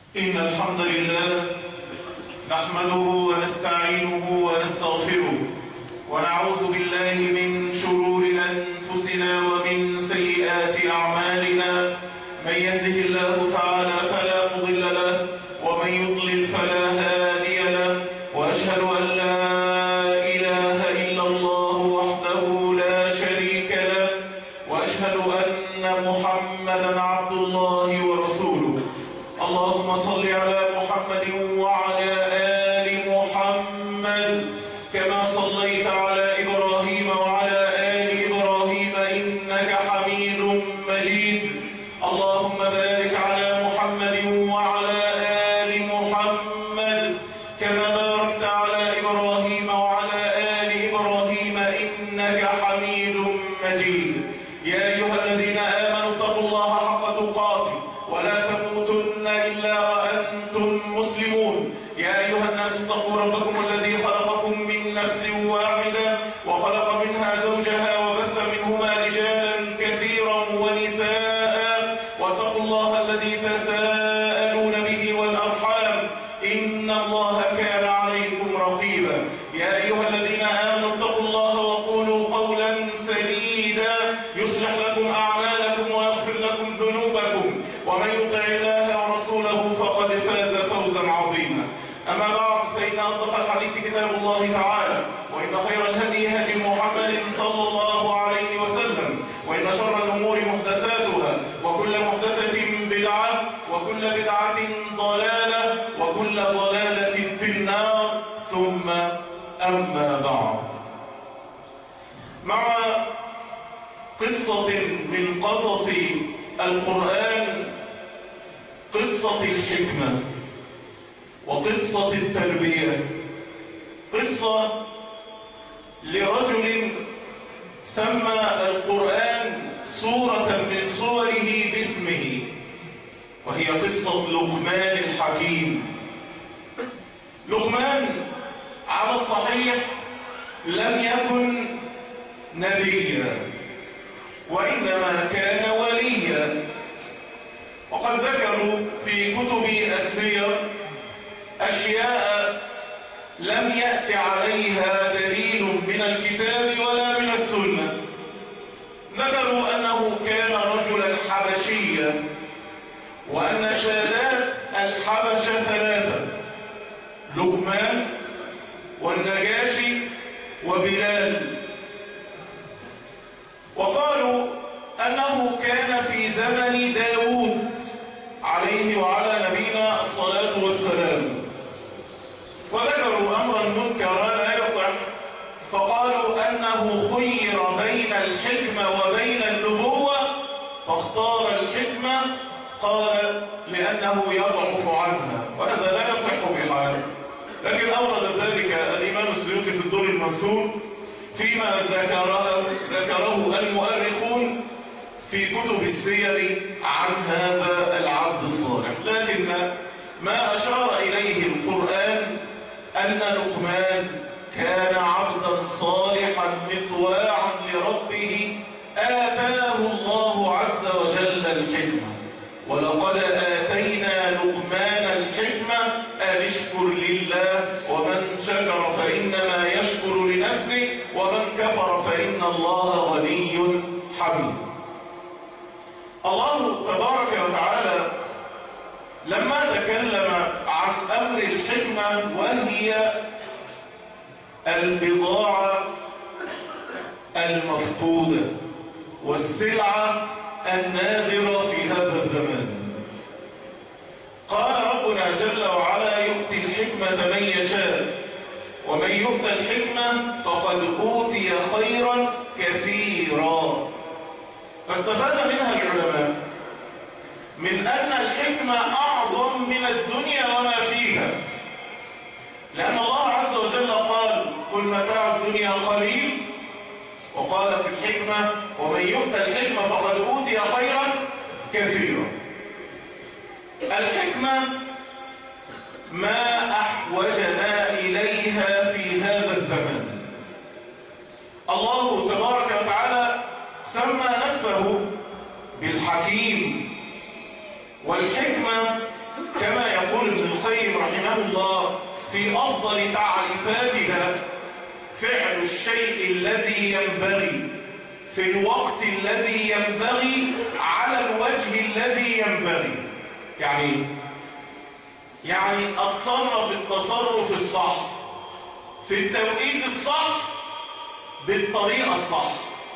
إن الحمد لله نحمده ونستعينه ونستغفره ونعوذ بالله من شرور أنفسنا ومن سيئات أعمالنا. من يهده الله تعالى فلا مضل له ومن يضلل فلا هادي له، وأشهد أن لا إله إلا الله وحده لا شريك له، وأشهد أن محمدا عبد الله ورسوله. اللهم صل على محمد وعلى آل محمد كما صليت على إبراهيم وعلى آل إبراهيم إنك حميد مجيد. اللهم بارك على محمد وعلى آل محمد كما باركت على إبراهيم وعلى آل إبراهيم إنك حميد مجيد. يا أيها الذين آمنوا اتقوا الله حق تقاته ولا تموتن إلا وأنتم مسلمون. يا أيها الناس اتقوا ربكم الذي خلقكم من نفس واحدة وخلق منها زوجها وبث منهما رجالا كثيرا ونساء، واتقوا الله الذي تساءلون به والأرحام إن الله كان عليكم رقيبا. يا أيها الذين آمنوا اتقوا الله وقولوا قولا سديدا يصلح لكم أعمالكم ويغفر لكم ذنوبكم، ومن يطع الله ورسوله فقد فاز فوزا عظيما. أما بعد، فإن أصدق الحديث كتاب الله تعالى، وإن خير الهدي هدي محمد صلى الله عليه وسلم، وإن شر الأمور محدثاتها، وكل محدثة بدعة، وكل بدعة ضلالة، وكل ضلالة في النار. ثم أما بعد، مع قصة من قصص القرآن، قصة الحكمة وقصة التربية. قصة لرجل سمى القرآن سورة من سوره باسمه، وهي قصة لقمان الحكيم. لقمان على الصحيح لم يكن نبيا، وإنما كان وليا. وقد ذكروا في كتب السير أشياء لم يأت عليها دليل من الكتاب ولا من السنة. ذكروا أنه كان رجلا حبشيا، وأن شادات الحبشة ثلاثة: لقمان والنجاشي وبلال. وقالوا أنه كان في زمن داود عليه وعلى نبينا الصلاة والسلام. وذكروا أمرا منكرا لا يصح، فقالوا أنه خير بين الحكمة وبين النبوة فاختار الحكمة، قال لأنه يضعف عنها، وهذا لا يصح بحال. لكن أورد ذلك الإمام السيوطي في الدر المنثور فيما ذكره المؤرخون في كتب السير عن هذا العبد الصالح. لكن ما أشار إليه القرآن أن لقمان كان عبدا صالحا مطواعا لربه، آتاه الله عز وجل الحكمة. ولقد آتينا لقمان الحكمة أن اشكر لله، ومن شكر فإنما يشكر لنفسه، ومن كفر فإن الله غني حميد. الله تبارك وتعالى لما تكلم عن أمر الحكمة، وهي البضاعة المفقودة والسلعة النادرة في هذا الزمان، قال ربنا جل وعلا: يؤتي الحكمة من يشاء، ومن يؤت الحكمة فقد أوتي خيرا كثيرا. فاستفاد منها العلماء من أن الحكمة أعظم من الدنيا وما فيها، لأن الله عز وجل قال: قل متاع الدنيا قليل، وقال في الحكمة: ومن يؤت الحكمة فقد أوتي خيرا كثيرا. الحكمة ما أحوجنا إليها في هذا الزمن. الله تبارك وتعالى سمى نفسه بالحكيم، والحكمة كما يقول رحمه الله في أفضل تعريفاتها: فعل الشيء الذي ينبغي في الوقت الذي ينبغي على الوجه الذي ينبغي. يعني أتصرف التصرف الصح في التوقيت الصح بالطريقة الصح،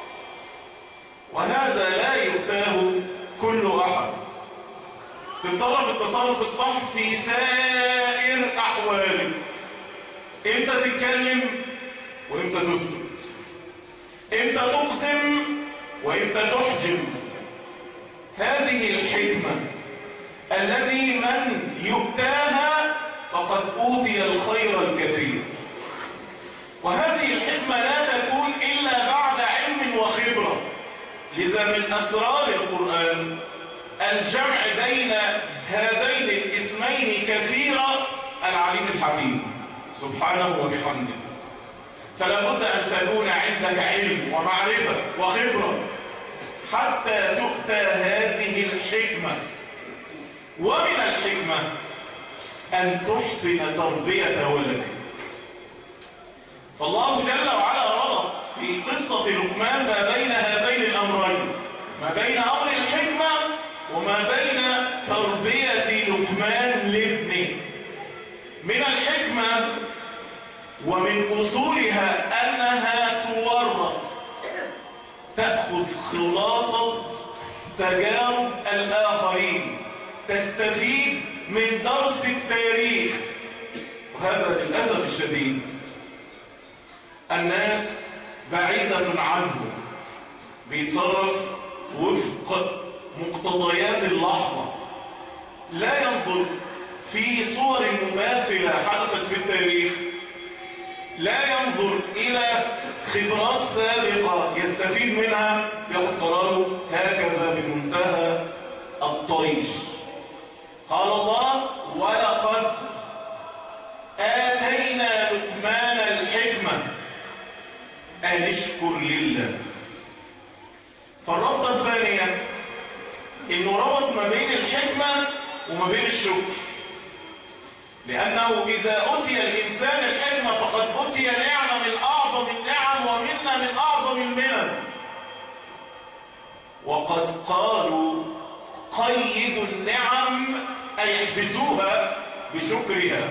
وهذا لا يؤتاه كل أحد. تتصرف التصرف الصح في سائر أحوالك، إمتى تتكلم وإمتى تسكت، إمتى تقدم وإمتى تحجم. هذه الحكمة التي من يؤتاها فقد أوتي الخير الكثير. وهذه الحكمة لا تكون إلا بعد علم وخبرة. لذا من أسرار القرآن الجمع بين هذين الاسمين كثيرا: العليم الحكيم سبحانه وبحمده. فلا بد أن تكون عندك علم ومعرفة وخبرة حتى تؤتى هذه الحكمة. ومن الحكمة أن تحسن تربية ولدك. فالله جل وعلا ربط في قصة لقمان ما بين هذين الأمرين، ما بين أمر الحكمة وما بين تربية لقمان لابنه. من الحكمة ومن أصولها أنها تورث، تأخذ خلاصة تجارب الآخرين، تستفيد من درس التاريخ. وهذا للأسف الشديد الناس بعيدة عنه، بيتصرف وفق مقتضيات اللحظة، لا ينظر في صور مماثلة حدثت في التاريخ، لا ينظر إلى خبرات سابقة يستفيد منها، يأخذ قراره هكذا بمنتهى الطيش. قال الله: ولقد آتينا لقمان الحكمة أن اشكر لله. فالربطة الثانية إنه ربط ما بين الحكمة وما بين الشكر، لأنه إذا أتي الإنسان الحكمة فقد أتي نعمة من أعظم النعم ومنة من أعظم المنن. وقد قالوا: قيدوا النعم أي احبسوها بشكرها.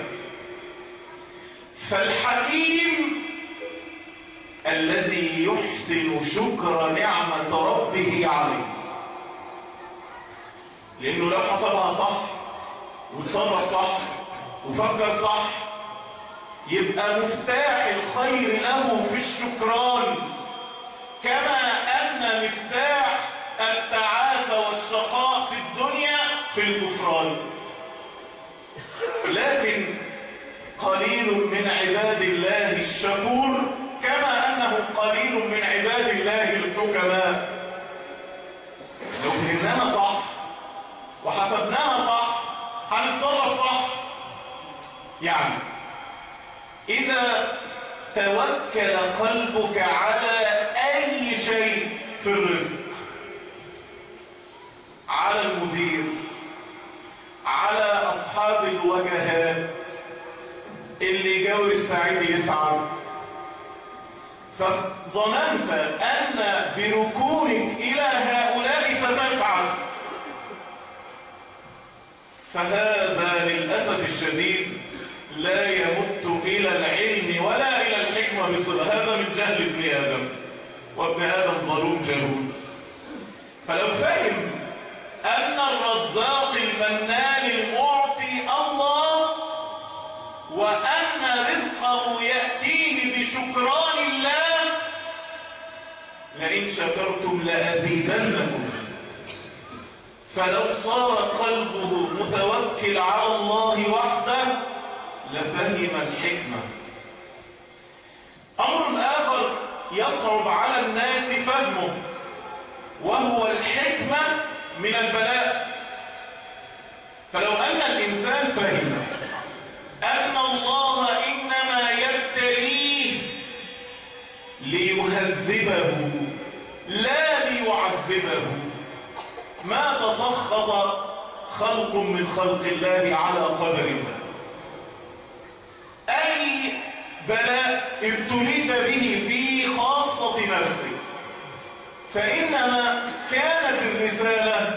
فالحكيم الذي يحسن شكر نعمة ربه عليه، لأنه لو حسبها صح وتصرف صح وفكر صح يبقى مفتاح الخير له في الشكران، كما أن مفتاح التعاسة والشقاء في الدنيا في الكفران. لكن قليل من عباد الله الشكور، كما أنه قليل من عباد الله الحكماء. لو فهمناها صح وحسبناها صح هنتصرف صح. يعني إذا توكل قلبك على أي شيء في الرزق، على المدير، على أصحاب الوجهات اللي جو السعيد يسعد، فظننت أن بركونك إلى هؤلاء ستفعل، فهذا للأسف الشديد لا يمت إلى العلم ولا إلى الحكمة بصلة. هذا من جهل ابن آدم، وابن آدم ظلوم جهول. فلو فهم أن الرزاق المنان المعطي الله، وأن رزقه يأتيه بشكران الله، لئن شكرتم لأزيدنكم. فلو صار قلبه متوكل على الله وحده لفهم الحكمة. أمر آخر يصعب على الناس فهمه، وهو الحكمة من البلاء. فلو أن الإنسان فهم أن الله إنما يبتليه ليهذبه لا ليعذبه، ما تسخط خلق من خلق الله على قدر الله. بلاء ابتليت به في خاصة نفسك، فإنما كانت الرسالة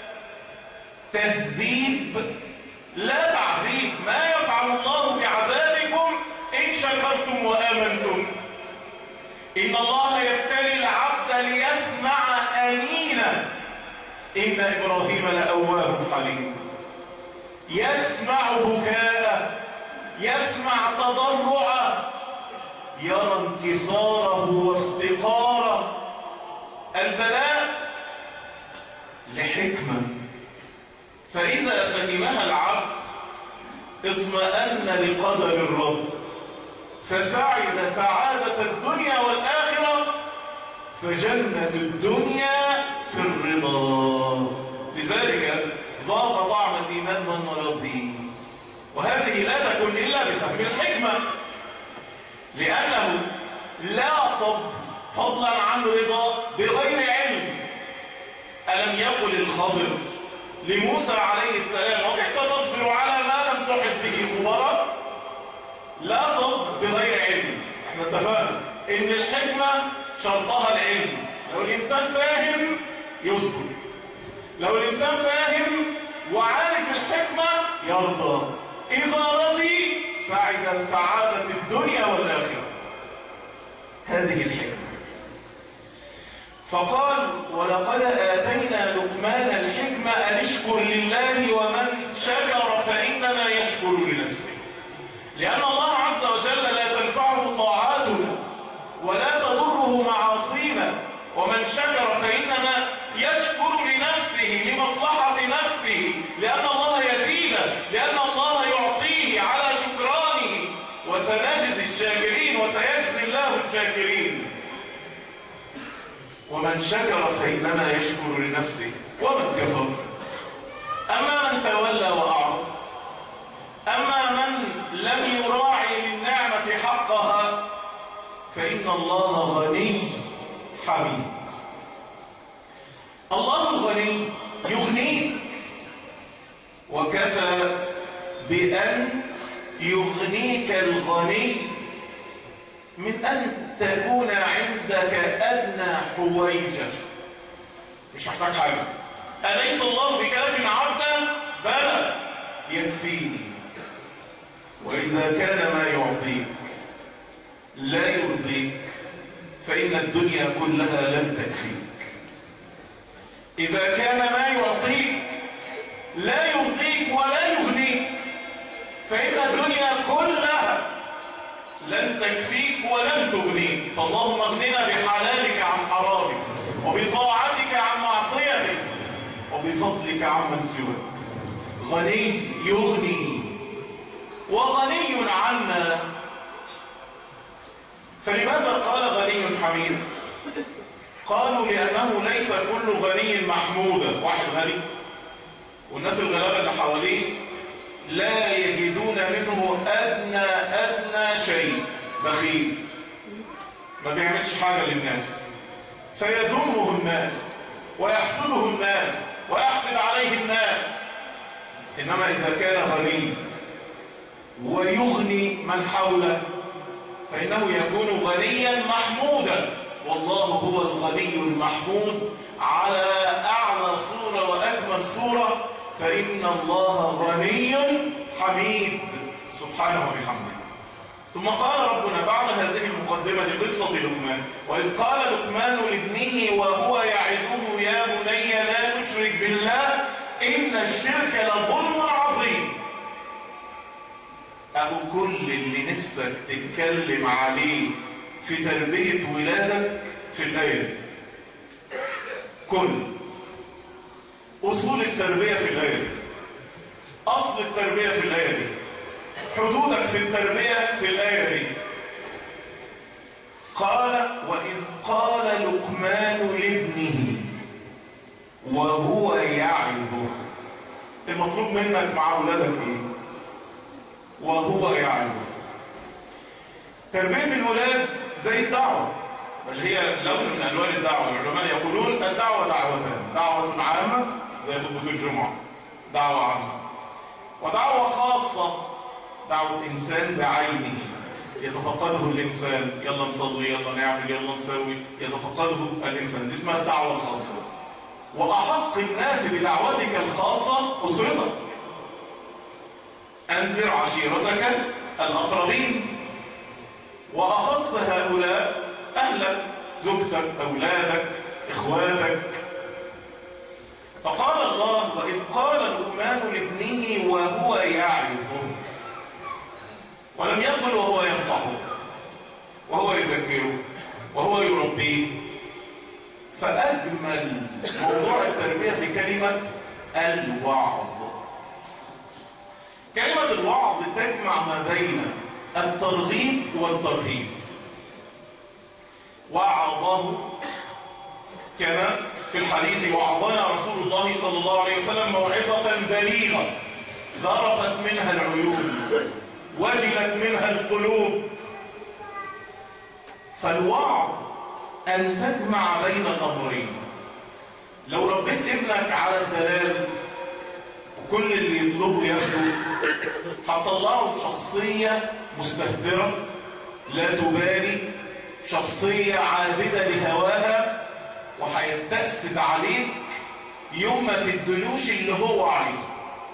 تهذيب لا تعذيب. ما يفعل الله بعذابكم إن شكرتم وآمنتم. إن الله يبتلي العبد ليسمع أنينه. إن إبراهيم لأواه حليم. يسمع بكاءه، يسمع تضرعه، يرى انكساره وافتقاره. البلاء لحكمة، فإذا فهمها العبد اطمأن لقدر الرب، فسعد سعادة الدنيا والآخرة، فجنة الدنيا في الرضا. لذلك ضاق طعم الإيمان من مرضه. وهذه لا تكون إلا بفهم الحكمة، لأنه لا صبر فضلا عن رضا بغير علم. ألم يقل الخضر لموسى عليه السلام وكيف تصبر على ما لم تحط به خبرا؟ لا صبر بغير علم. احنا اتفقنا ان الحكمة شرطها العلم. لو الإنسان فاهم يصبر، لو الإنسان فاهم وعارف الحكمة يرضى. إذا رضي سعد سعادة الدنيا والآخرة. هذه الحكمة. فقال ولقد آتينا لقمان الحكمة أن اشكر لله ومن شكر فإنما يشكر لنفسه. لأن الله عز وجل لا تنفعه طاعاتنا ولا تضره معاصينا، ومن شكر فإنما يشكر لنفسه لمصلحة نفسه، لأن الله يزيده، لأن الله يعطيه على شكرانه. وسنجزي الشاكرين وسيجزي الله الشاكرين. ومن شكر فإنما يشكر لنفسه ومن كفر. أما من تولى وأعرض، أما من لم يراعي للنعمة حقها، فإن الله غني حميد. الله الغني يغنيك، وكفى بأن يغنيك الغني من أن تكون عندك أدنى حويجة. مش محتاج حاجة. أليس الله بكاف عبدا؟ بلى يكفيني. وإذا كان ما يعطيك لا يرضيك فإن الدنيا كلها لن تكفيك. إذا كان ما يعطيك لا يرضيك ولا يغنيك فإن الدنيا كلها لن تكفيك ولن تغنيك. فاللهم اغننا بحلالك عن حرامك، وبطاعتك عن معصيتك، وبفضلك عمن سواك. غني يغني وغني عنا. فلماذا قال غني حميد؟ قالوا لأنه ليس كل غني محمودا. واحد غني والناس الغلابة اللي حواليه لا يجدون منه أدنى شيء، بخيل ما بيعملش حاجة للناس، فيذمه الناس ويحسده الناس ويحسد عليه الناس. إنما إذا كان غني ويغني من حوله فإنه يكون غنيا محمودا. والله هو الغني المحمود على أعلى صورة وأكمل صورة. فإن الله غني حميد سبحانه وبحمده. ثم قال ربنا بعد هذه المقدمة لقصة لقمان: وإذ قال لقمان لابنه وهو يعظه يا بني لا تشرك بالله إن الشرك لظلم عظيم. أهو كل اللي نفسك تتكلم عليه في تربية ولادك في الآية دي. كل أصول التربية في الآية دي، أصل التربية في الآية دي، حدودك في التربية في الآية دي. قال وإذ قال لقمان لابنه وهو يعظه. المطلوب منك مع أولادك إيه؟ وهو يعظه. تربية الولاد زي الدعوة، بل هي لون من ألوان الدعوة. العلماء يقولون الدعوة دعوتان: دعوة عامة زي خطبة الجمعة، دعوة عامة، ودعوة خاصة، دعوة إنسان بعينه. يتفقده الإنسان، يلا نصلي، يلا نعمل، يلا نسوي، يتفقده الإنسان. دي اسمها الدعوة الخاصة. وأحق الناس بدعوتك الخاصة أسرتك. أنذر عشيرتك الأقربين، وأخص هؤلاء أهلك، زوجتك، أولادك، إخواتك. فقال الله: وإذ قال لقمان لابنه وهو يعظه. ولم يقل وهو ينصحه وهو يذكره وهو يربيه. فأجمل موضوع التربية في كلمة الوعظ. كلمة الوعظ تجمع ما بين الترغيب والترهيب. وعظه كما في الحديث: وعظنا رسول الله صلى الله عليه وسلم موعظة بليغة ذرفت منها العيون وجلت منها القلوب. فالوعظ أن تجمع بين الأمرين. لو ربيت ابنك على الدلال وكل اللي يطلبه ياخده، هتطلعه شخصية مستهترة لا تبالي، شخصية عابدة لهواها، وهيستأسد عليك يوم ما تدلوش اللي هو عايزه.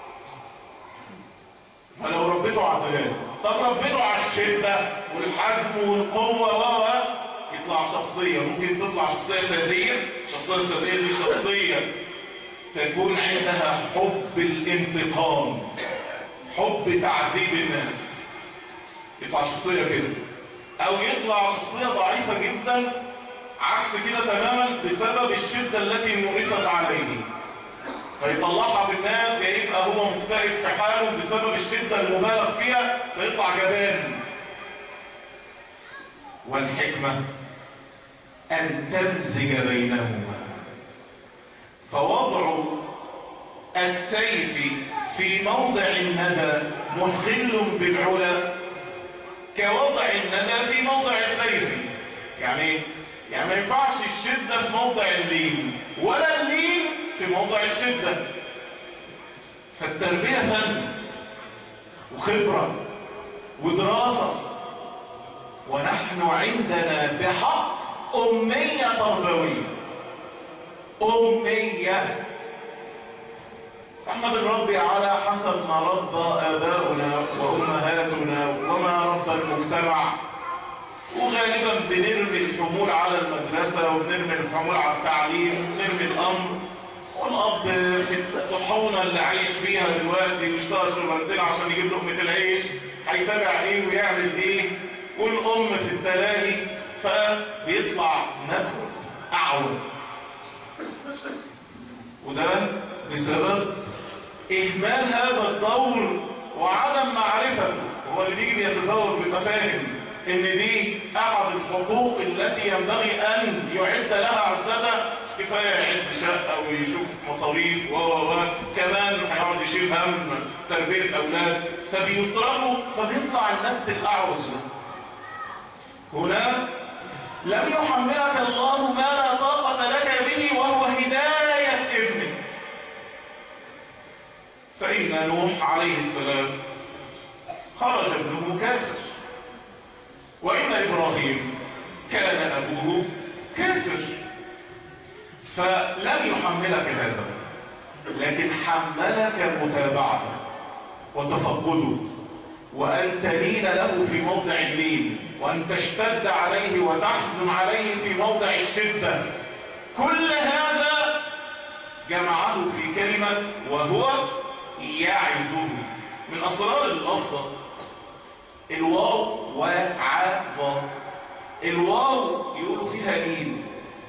فلو ربيته على الدلال، طب ربيته على الشدة والحزم والقوة يطلع شخصية، ممكن تطلع شخصية سادية. الشخصية السادية دي شخصية تكون عندها حب الانتقام، حب تعذيب الناس، يطلع شخصية كده. او يطلع شخصية ضعيفة جدا عكس كده تماما بسبب الشدة التي مورست عليه، فيطلعها في الناس، يا يبقى هو مكتئب في حاله بسبب الشدة المبالغ فيها فيطلع جبان. والحكمة أن تمزج بينهما. فوضع السيف في موضع الندى مخل بالعلا كوضع الندى في موضع السيف. يعني ما ينفعش الشدة في موضع اللين ولا اللين في موضع الشدة. فالتربية فن وخبرة ودراسة، ونحن عندنا بحق أمية تربوية، أمية. فاحنا بنربي على حسب ما ربى آباؤنا وأمهاتنا وما ربى المجتمع، وغالبا بنرمي الحمول على المدرسة وبنرمي الحمول على التعليم وبنرمي الأمر. والأب في الطحونة اللي عايش فيها دلوقتي ويشتغل شغلانتين عشان يجيب لقمة العيش، هيتابع ايه ويعمل ايه، والأم في التلاهي، فبيطلع نفس أعور. وده بسبب إهمال هذا الدور وعدم معرفته. هو اللي بيجي بيتزوج بيبقى فاهم إن دي أحد الحقوق التي ينبغي أن يعد لها عدتها. كفاية يعد شقة ويشوف مصاريف كمان هيقعد يشيل هم تربية أولاد، فبيطرحوا فبيطلع النبت الأعوج. هنا لم يحملك الله ما لا طاقة لك به، وهو هداية ابنك. فإن نوح عليه السلام خرج ابنه كافر، وإن إبراهيم كان أبوه كافر. فلم يحملك هذا، لكن حملك متابعته وتفقده، وأن تلين له في موضع اللين، وأن تشتد عليه وتحزم عليه في موضع الشدة. كل هذا جمعه في كلمة وهو يعظه. من أسرار اللفظة الواو وعظ. الواو يقولوا فيها لين،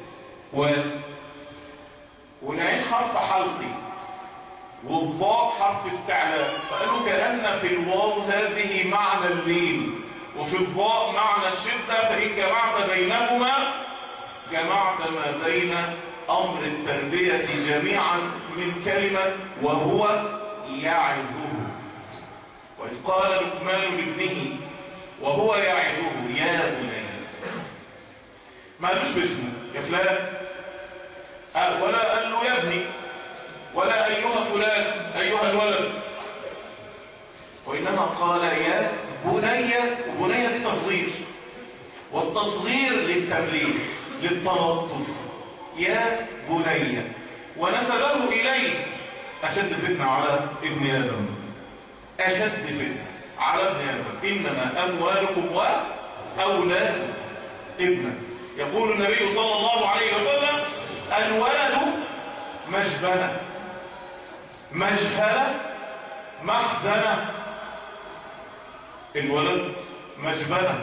والعين حرف حلقي، والضاء حرف استعلاء، فقالوا كأن في الواو هذه معنى اللين وفي الضاء معنى الشدة، فإن جمعت بينهما جمعت ما بين أمر التربية جميعا من كلمة وهو يعظه. وإذ قال لقمان لابنه وهو يعظه يا بني، ما قالوش باسمه يا فلان، ولا قال له يا ابني، ولا أيها فلان أيها الولد، وإنما قال يا بني، وبني دي تصغير، والتصغير للتمليك للتلطف، يا بني، ونسبه إليه. أشد فتنة على ابن آدم، أشد فتنة على ابن آدم، إنما أموالكم وأولادكم ابنا. يقول النبي صلى الله عليه وسلم الولد مجبنة، مجهلة، محزنة. الولد مجبنة،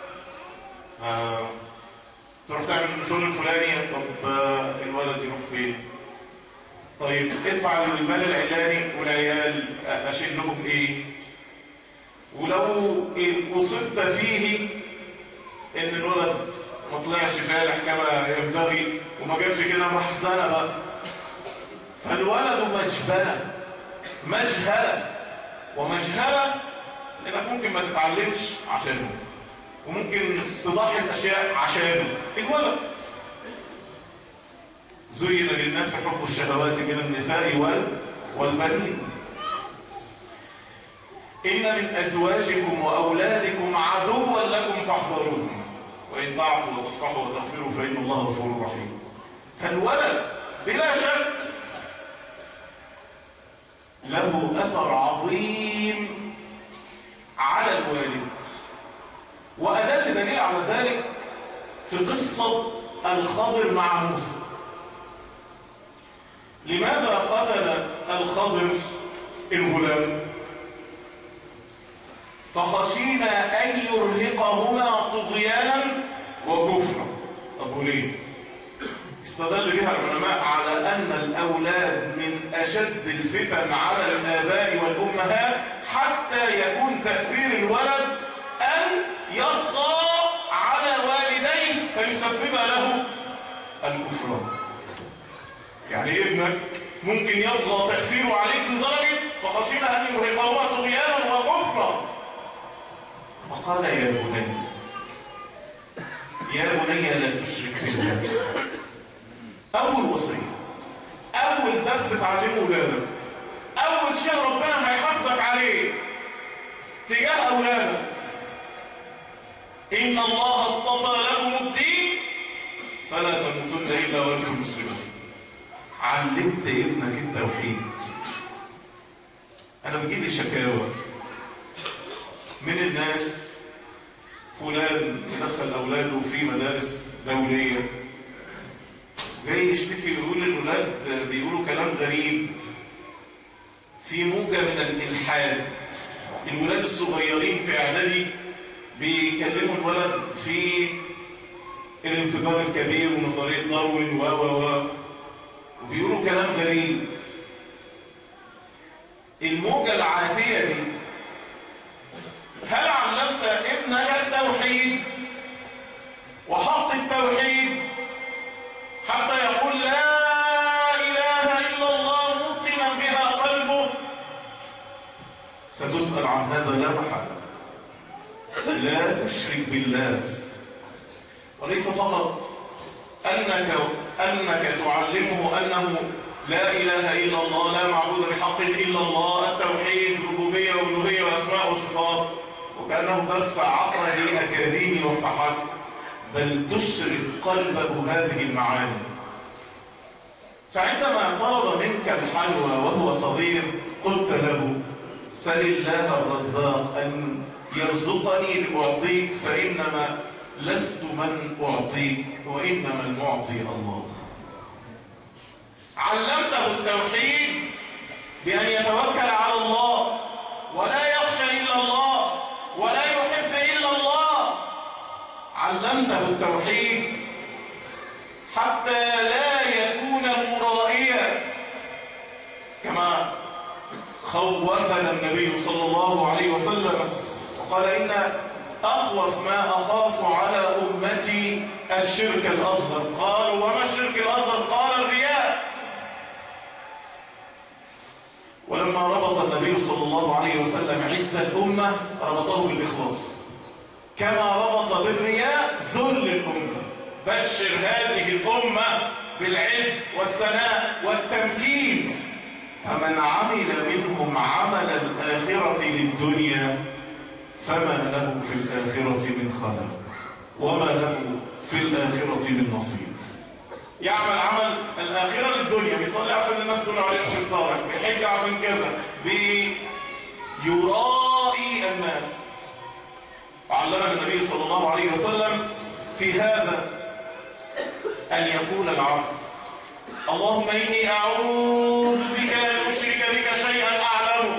تروح تعمل الشغل الفلاني، طب الولد يروح فين؟ طيب ادفع المال العلاني والعيال اشيل لهم ايه؟ ولو وصلت فيه ان الولد ما طلعش فالح كما ينبغي وما جابش كده، محزنة بقى. فالولد مجبنة، مجهلة، ومجهلة انك ممكن ما تتعلمش عشانه، وممكن تضحي باشياء عشانه. الولد زين للناس حب الشهوات من النساء والبنين. إن من أزواجكم وأولادكم عدوا لكم فاحذروهم وإن تعفوا وتصفحوا وتغفروا فإن الله غفور رحيم. فالولد بلا شك له أثر عظيم على الوالد، وأدل دليل على ذلك في قصة الخضر مع موسى. لماذا قتل الخضر الغلام؟ فخشينا أن يرهقهما طغيانا وكفرا. طب وليه؟ استدل بها العلماء على أن الأولاد من أشد الفتن على الآباء والأمهات، حتى يكون تأثير الولد أن يطغى على والديه فيسبب له الكفران. يعني ابنك ممكن يطغى تأثيره عليك لدرجة فخشينا أن يرهقهما طغيانا وكفرا. فقال يا بني، يا بني لا تشرك بالله. أول وصية، أول درس تعلمه أولادك، أول شيء ربنا هيحفظك عليه تجاه أولادك، إن الله اصطفى لكم الدين فلا تموتن إلا وأنتم مسلمون. علمت ابنك التوحيد. أنا بجيلي شكاوى من الناس، فلان يدخل أولاده في مدارس دولية، جاي يشتكي يقول الولاد بيقولوا كلام غريب، في موجة من الإلحاد. الولاد الصغيرين في إعدادي بيكلموا الولد في الانفجار الكبير ونظرية داروين وبيقولوا كلام غريب. الموجة العادية دي، هل علمت ابنك التوحيد وحق التوحيد حتى يقول لا إله إلا الله موقنا بها قلبه؟ ستسأل عن هذا لا محالة. لا تشرك بالله. وليس فقط أنك تعلمه أنه لا إله إلا الله، لا معبود بحق إلا الله، التوحيد، ربوبية وألوهية وأسماء وصفات، وكأنه درس عقدي أكاديمي وفحسب، بل تشرك قلبه هذه المعاني. فعندما طلب منك الحلوى وهو صغير قلت له سل الله الرزاق أن يرزقني لأعطيك، فإنما لست من أعطيك وإنما المعطي الله. علمته التوحيد بأن يتوكل على الله ولا يخشى إلا الله ولا يحب إلا الله. علمته التوحيد حتى لا يكون مرائيا، كما خوفنا النبي صلى الله عليه وسلم وقال إن أخوف ما أخاف على أمتي الشرك الأصغر. قالوا وما الشرك الأصغر؟ قال الرياء. ولما ربط النبي صلى الله عليه وسلم عزة الأمة ربطه بالإخلاص، كما ربط بالرياء ذل الأمة. بشر هذه الأمة بالعز والثناء والتمكين، فمن عمل منهم عمل الآخرة للدنيا فما له في الآخرة من خلاق وما له في الآخرة من نصيب. يعمل عمل الآخرة للدنيا، بيصلي عشان الناس تقول عليه الشيخ صالح، بيحج عشان كذا، بيرائي الناس. علمنا النبي صلى الله عليه وسلم في هذا أن يقول العبد اللهم إني أعوذ بك أن أشرك بك شيئا أعلمه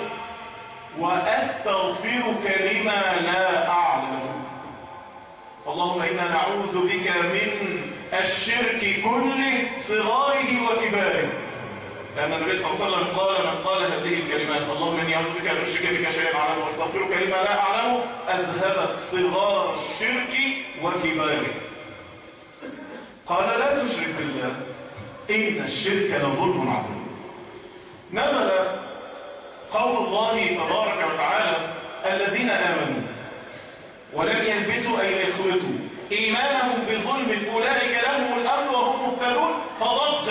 وأستغفرك لما لا أعلم. اللهم إنا نعوذ بك من الشرك كله صغاره وكباره. لأن النبي صلى الله عليه وسلم قال من قال هذه الكلمات اللهم إني أعوذ بك أن أشرك بك شيئا أعلمه وأستغفرك لما لا أعلمه أذهبت صغار الشرك وكباره. قال لا تشرك بالله إن الشرك لظلم عظيم. نزل قول الله تبارك وتعالى الذين آمنوا ولم يلبسوا أي يخلطوا إيمانهم بظلم أولئك لهم الأمن وهم مهتدون. فضج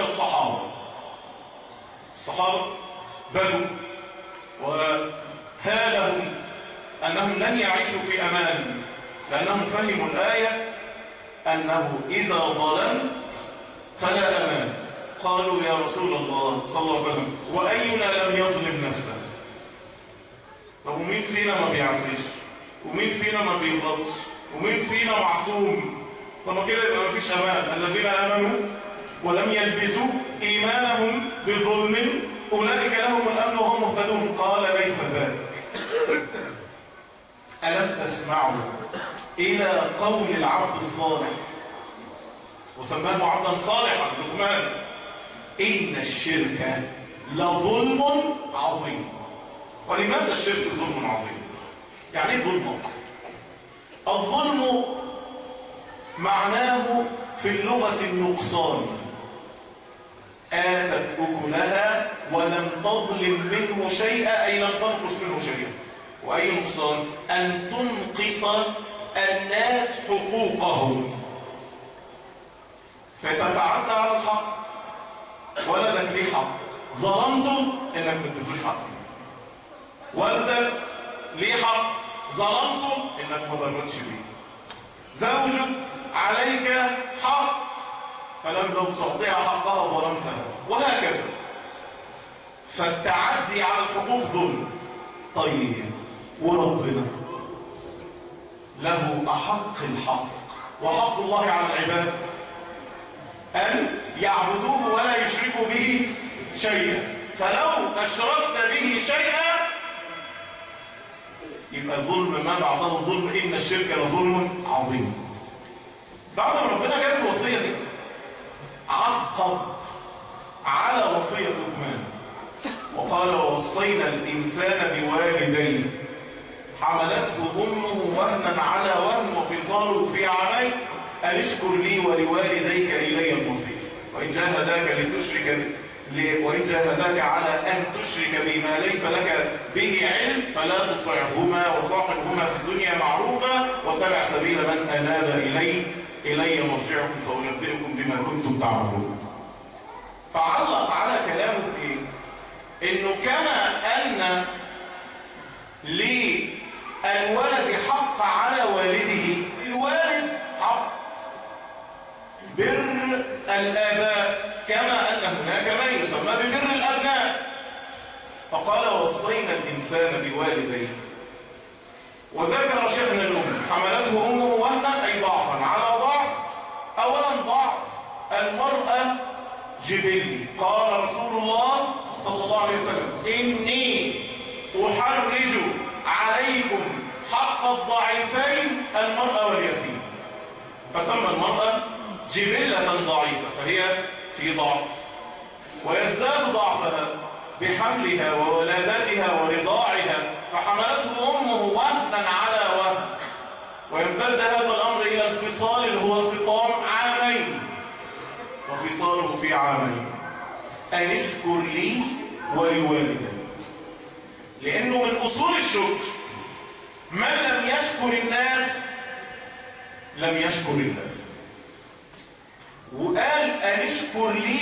الصحابة بلوا وهالهم أنهم لن يعيشوا في أمان، لأنهم فهموا الآية أنه إذا ظلمت فلا أمان. قالوا يا رسول الله صلى الله عليه وسلم وأينا لم يظلم نفسه؟ طب ومين فينا ما بيعصيش؟ ومين فينا ما بيغلطش؟ ومين فينا معصوم؟ طب كده يبقى مفيش أمان. الذين آمنوا ولم يلبسوا إيمانهم بظلم أولئك لهم الأمن وهم مهتدون. قال ليس ذلك. ألم تسمعوا إلى قول العبد الصالح وسماه عبدا صالحا لقمان إن الشرك لظلم عظيم. ولماذا الشرك ظلم عظيم؟ يعني ايه ظلم؟ الظلم معناه في اللغة النقصان. آتت أكلها ولم تظلم منه شيئا أي لم تنقص منه شيئا. وأي نقصان؟ أن تنقص الناس حقوقهم فتتعدى على الحق. ولدك ليه حق، ظلمته انك ما تدوش حق. والدك ليه حق، ظلمته انك ما ضربتش بيه. زوجك عليك حق فلم تعطيها حقها ظلمتها، وهكذا. فالتعدي على الحقوق ظلم. طيب وربنا له أحق الحق، وحق الله على العباد أن يعبدوه ولا يشركوا به شيئا. فلو أشركت به شيئا يبقى الظلم ما بعده ظلم. إن الشرك لظلم عظيم. بعد ما ربنا جاب الوصية دي عقب على وصية لقمان وقال ووصينا الإنسان بوالديه حملته أمه وهنا على وهن وفصاله في عامين أن اشكر لي ولوالديك إلي المصير وإن جاهداك على أن تشرك بما ليس لك به علم فلا تطعهما وصاحبهما في الدنيا معروفا واتبع سبيل من أناب إلي مرجعكم فأنبئكم بما كنتم تعملون. فعلق على كلامه إيه؟ إنه كما أن للولد حق على والده، الوالد حق بر الآباء، كما أن هناك ما يسمى ببر الأبناء. فقال وصينا الإنسان بوالديه وذكر شأن الأم حملته أمه وهنا أي ضعفا على ضعف. أولا ضعف المرأة جبلي. قال رسول الله صلى الله عليه وسلم إني أحرج عليكم حق الضعيفين المرأة واليتيم. فسمى المرأة جبلة ضعيفة فهي في ضعف، ويزداد ضعفها بحملها وولادتها ورضاعها فحملته أمه وهنا على وهن. ويمتد هذا الأمر إلى الفصال اللي هو الفطام عامين وفصاله في عامين. أن اشكر لي ولوالدي، لأنه من أصول الشكر من لم يشكر الناس لم يشكر الله. وقال أن اشكر لي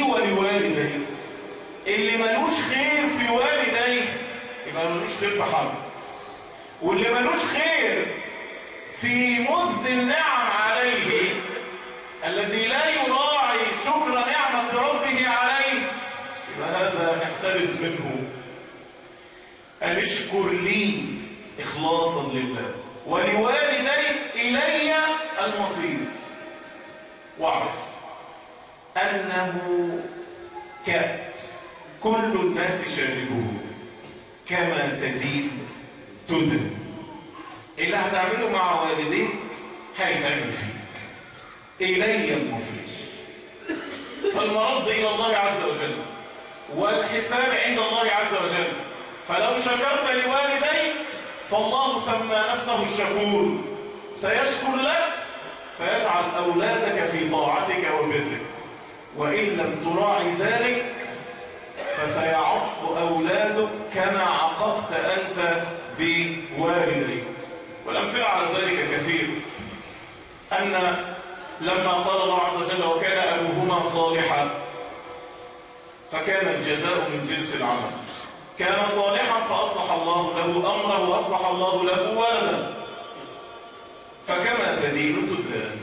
ولوالدي، اللي ملوش خير في والديه يبقى ملوش خير في حد. واللي ملوش خير في مزد النعم عليه، الذي لا يراعي شكر نعمة ربه عليه، يبقى هذا احترز منه. أن اشكر لي إخلاصا لله ولوالدي إلي المصير، واعرف أنه كأس كل الناس شاربه كما تدين تدن. اللي هتعمله مع والديك هيتعمل فيك، إلي المصير. فالمرد إلى الله عز وجل والحساب عند الله عز وجل. فلو شكرت لوالديك فالله سمى نفسه الشكور، سيشكر لك فيجعل أولادك في طاعتك وبرك، وإن لم تراعي ذلك فسيعق أولادك كما عققت أنت بوالديك. والأمثلة على ذلك كثير. أن لما قال الله عز وجل وكان أبوهما صالحا فكان الجزاء من جنس العمل. كان صالحا فأصلح الله له أمره وأصلح الله له ولدا، فكما تدين تدان.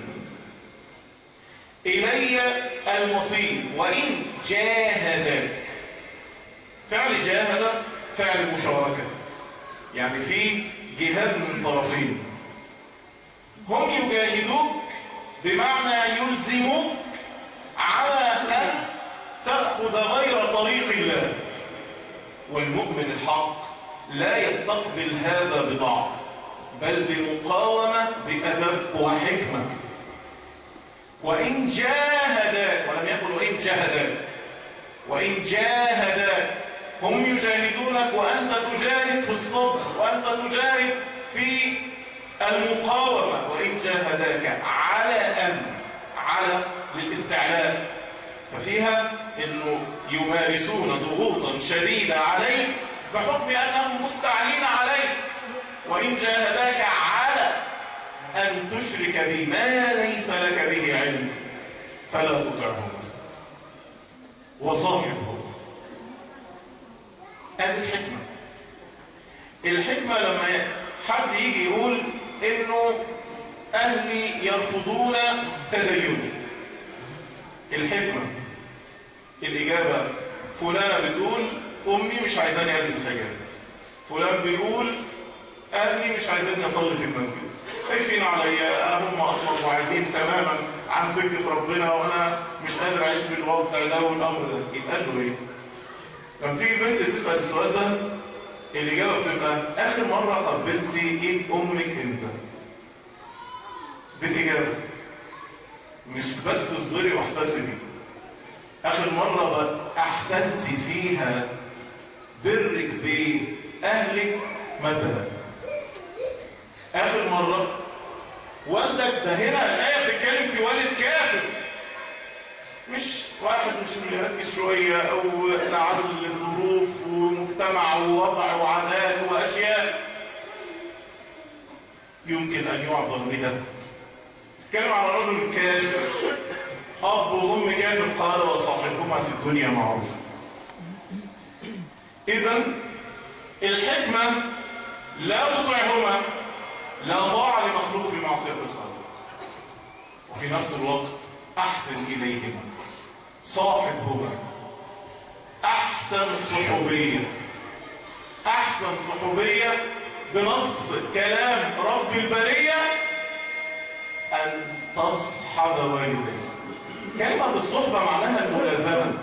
إلي المصير. وإن جاهدك، فعل جاهد فعل مشاركة، يعني في جهاد من طرفين. هم يجاهدوك بمعنى يلزموك على أن تأخذ غير طريق الله، والمؤمن الحق لا يستقبل هذا بضعف بل بمقاومة بأدب وحكمة. وإن جاهداك، ولم يقل وإن جاهداك، وإن جاهداك، هم يجاهدونك وأنت تجاهد في الصبر وأنت تجاهد في المقاومة. وإن جاهداك على أن، على للاستعلاء، ففيها انه يمارسون ضغوطا شديدة عليك بحكم انهم مستعلين عليك. وان جاهداك على ان تشرك بما ليس لك به علم فلا تطعهم وصاحبهم. هذه الحكمة. الحكمة لما حد يجي يقول انه اهلي يرفضون تديني، الحكمة الإجابة فلانة بتقول أمي مش عايزاني ألبس حجاب، فلان بيقول أهلي مش عايزاني أصلي في المسجد، خايفين عليا، هم أصلا وعايزين تماما عن سكة ربنا وأنا مش قادر أعيش في الوضع ده والأمر ده. يتقال له إيه؟ لما تيجي بنت تسأل السؤال ده الإجابة بتبقى آخر مرة قبلتي إيد أمك إمتى؟ بالإجابة، مش بس تصبري واحتسبي، آخر مرة أحسنت فيها برك بأهلك متى؟ آخر مرة والدك ده. هنا الآية بتتكلم في والد كافر، مش واحد مش مركز شوية أو لعل الظروف ومجتمع ووضع وعادات وأشياء يمكن أن يعذر بها. تتكلم على رجل كافر، أب وأم كافر، قال وصاحبهما في الدنيا معروف. إذن الحكمة لا تطعهما، لا ضاع لمخلوق في معصية الخالق، وفي نفس الوقت أحسن إليهما، صاحبهما، أحسن صحوبية. أحسن صحوبية بنص كلام رب البرية أن تصحب والديك. كلمة الصحبة معناها الملازمة.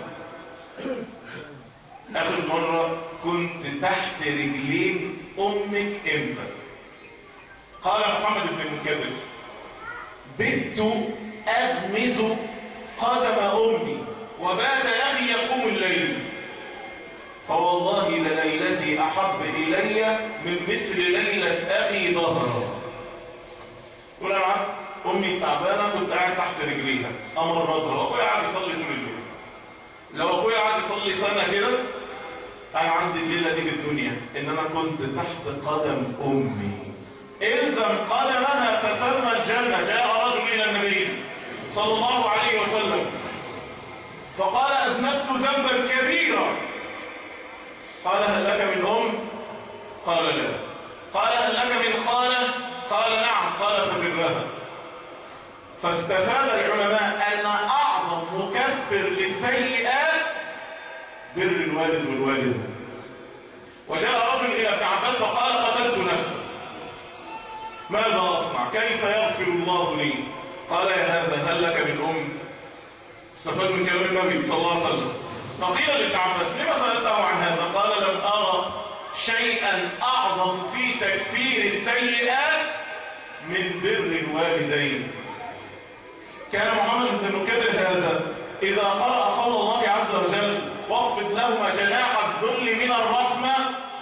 آخر مرة كنت تحت رجلين أمك إمتى؟ قال محمد بن المنكدر بت أغمز قدم أمي وبات أخي يقوم الليل، فوالله لليلتي أحب إلي من مثل ليلة أخي ظهرا. قل أنا عبد أمي تعبانة كنت قاعد تحت رجليها أمر الرضا، وأخويا قاعد يصلي طول الليل. لو أخويا قاعد يصلي سنة كده، أنا عندي الليلة دي في الدنيا إن أنا كنت تحت قدم أمي. إلزم قدمها فسمى الجنة. جاء رجل إلى النبي صلى الله عليه وسلم فقال أذنبت ذنبا كبيرا، قال هل لك من أم؟ قال لا. قال هل لك من خالة؟ قال نعم. قال فبرها. فاستفاد العلماء أن أعظم مكفر للسيئات بر الوالد والوالدة. وجاء رجل إلى ابن عباس فقال قتلت نفسي، ماذا أصنع؟ كيف يغفر الله لي؟ قال يا هذا هل لك من أم؟ استفاد من كلام النبي صلى الله عليه وسلم. فقيل لابن عباس لما سألته عن هذا؟ قال لم أرى شيئا أعظم في تكفير السيئات من بر الوالدين. كان محمد بن نكدر هذا إذا قرأ قول الله عز وجل واخفض لهما جناح الذل من الرحمة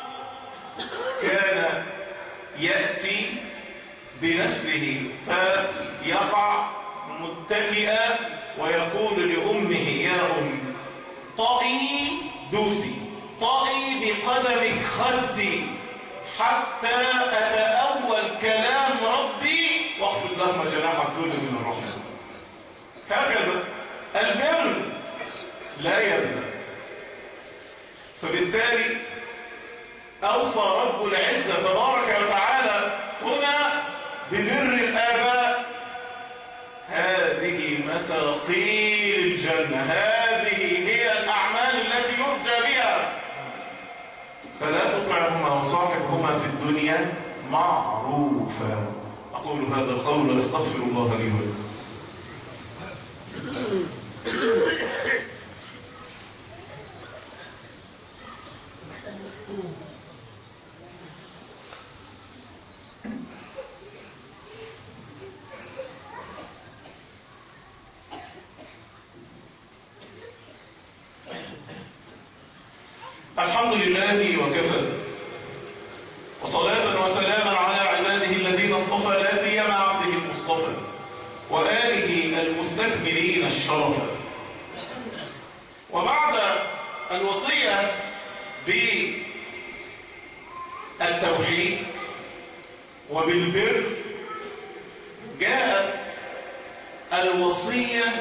كان يأتي بنسله فيقع متكئا ويقول لأمه يا أم طئي دوسي طئي بقدمك خدي حتى أتأول كلام ربي واخفض لهما جناح الذل من الرحمة. هكذا البر لا يبنى. فبالتالي أوصى رب العزة تبارك وتعالى هنا ببر الآباء. هذه مساقيل الجنة، هذه هي الأعمال التي يرجى بها. فلا تطعهما وصاحبهما في الدنيا معروفا. أقول هذا القول واستغفر الله لي ولكم. الحمد لله وكفى، وصلاة وسلاما على عباده الذين اصطفى، لا سيما عبده المصطفى وآله المستكملين الشرفا. وبعد الوصية بالتوحيد وبالبر جاءت الوصية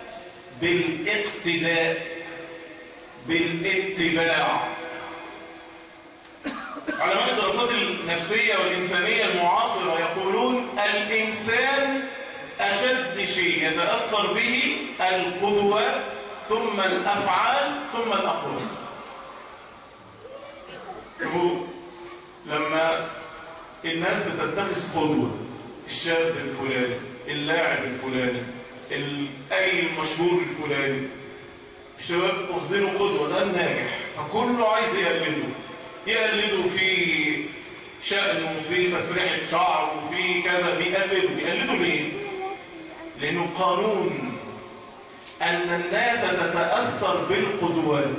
بالاقتداء بالاتباع. علماء الدراسات النفسية والإنسانية المعاصرة يقولون الإنسان أشد شيء يتأثر به القدوات ثم الأفعال ثم الأقوال. لما الناس بتتخذ قدوة، الشاب الفلاني، اللاعب الفلاني، أي المشهور الفلاني، الشباب واخدينه قدوة، ده الناجح، فكله عايز يقلده في شأنه وفي تسريحة شعر وفي كذا، بيقلدوا ليه؟ لأنه قانون أن الناس تتأثر بالقدوات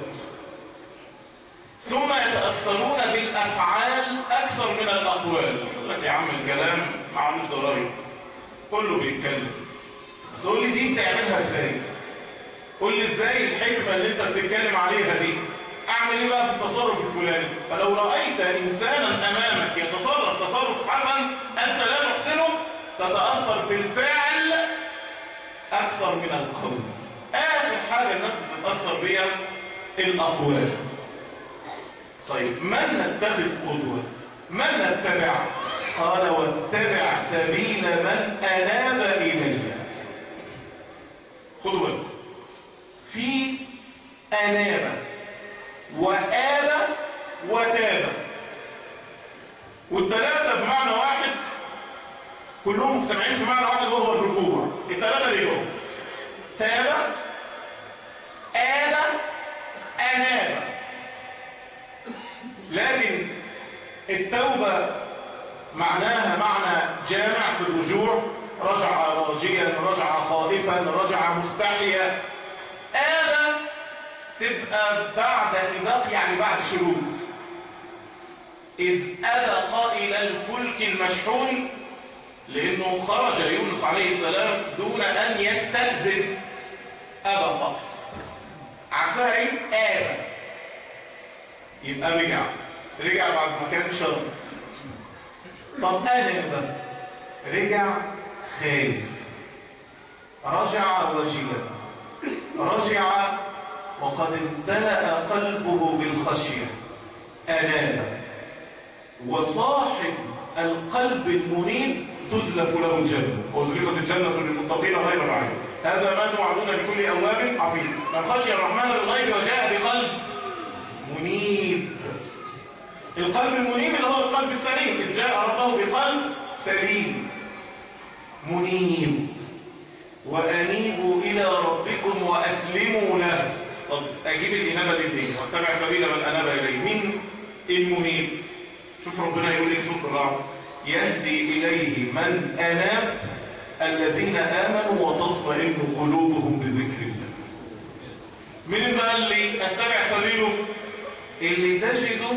ثم يتأثرون بالأفعال أكثر من الأقوال. يقول لك يا عم الكلام معلوش ضرائب، كله بيتكلم، بس قول لي دي بتعملها ازاي؟ قول لي ازاي الحكمة اللي انت بتتكلم عليها دي؟ اعمل ايه بقى في التصرف الفلاني؟ فلو رأيت انسانا امامك يتصرف تصرف حسن انت لا تحسنه تتأثر بالفعل اكثر من القول. اخر حاجة الناس بتتأثر بيها الاقوال. طيب من نتخذ قدوة؟ من نتبع؟ قال واتبع سبيل من اناب الي. خدوا بالكم في اناب وآب وتاب، والثلاثة بمعنى واحد، كلهم مجتمعين في معنى واحد وهو الركوع. الثلاثة ليهم تاب آب أناب. لكن التوبة معناها معنى جامع في الرجوع، رجع راجيا، رجع خائفا، رجع مستحيا. آب تبقى بعد إذاق، يعني بعد شروط. إذ أبق إلى الفلك المشحون، لأنه خرج يونس عليه السلام دون أن يستأذن. أبق عكسها إيه؟ آب. يبقى رجع بعد ما كان شر. طب آب رجع خايف، رجع وجلا، رجع وقد امتلأ قلبه بالخشية. أناب. وصاحب القلب المنيب تزلف له الجنة، وأزلفت الجنة للمتقين غير بعيد. هذا ما توعدون لكل أواب حفيظ. من خشي الرحمن بالغيب وجاء بقلب منيب. القلب المنيب اللي هو القلب السليم، إذ جاء ربه بقلب سليم منيب. وأنيبوا إلى ربكم وأسلموا له. طب أجيب الإنابة دي منين؟ واتبع سبيل من أناب إليه. مين المنيب؟ شوف ربنا يقول لك سورة الرعد: يهدي إليه من أناب الذين آمنوا وتطمئن قلوبهم بذكر الله. مين بقى اللي اتبع سبيله؟ اللي تجده